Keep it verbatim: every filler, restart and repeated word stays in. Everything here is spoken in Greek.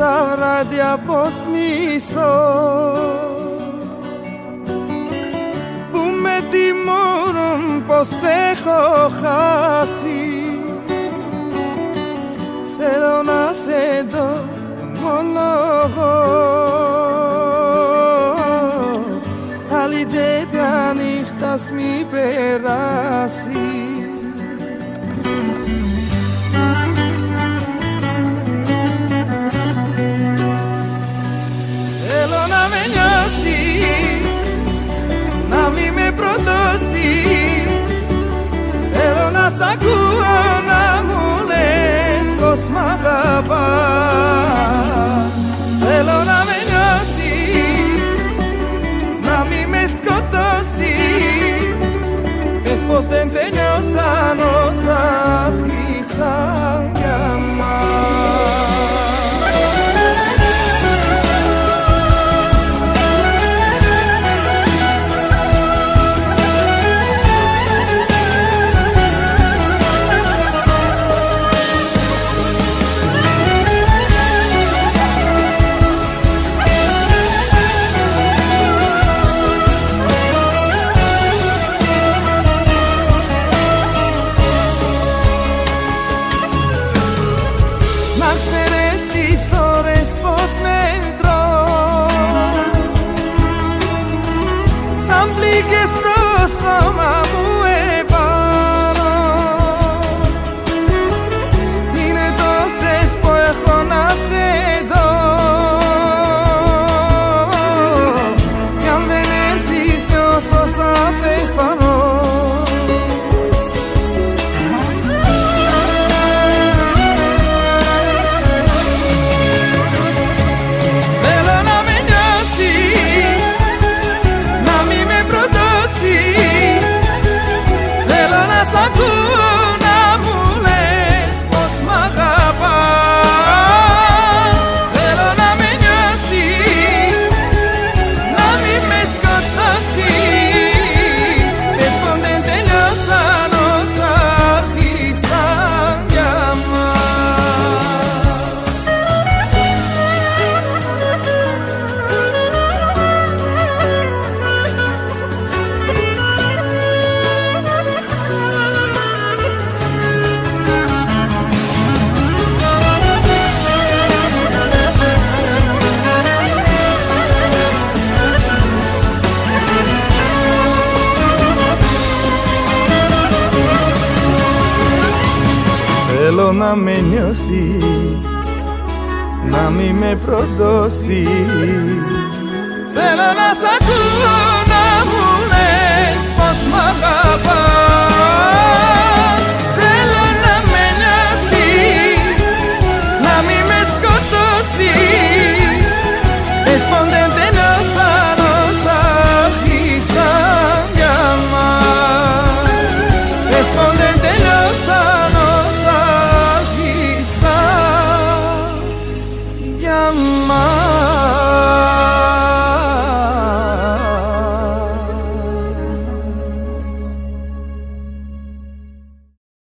στα βράδια πως μισώ, που με τιμωρούν πως έχω χάσει. Θέλω να σε δω μόνο εγώ, αλήθεια νύχτας μη περάσει. Θέλω να με νιώσεις, να μη με προδώσεις. Θέλω να σ' ακούω να μου λες πως μ' αγαπάς. Θέλω να με νιώσεις, να μη με σκοτώσεις. Πες πως δεν τελειώσαν όσα άρχισαν για μας. Και στο σώμα μου επάνω είναι τόσες που έχω να σε δω. Κι αν δεν έρθεις νιώσω σαν πεθανώ. Θέλω να με νιώσεις, να μη με προδώσεις. Θέλω να σ' ακούω να μου λες πως μ' αγαπάς. Θέλω να με νιώσεις, να μη με σκοτώσεις. Πες πως δεν τελειώσαν όσα άρχισαν για μας. Πες πως δεν τελειώσαν όσα άρχισαν για μας.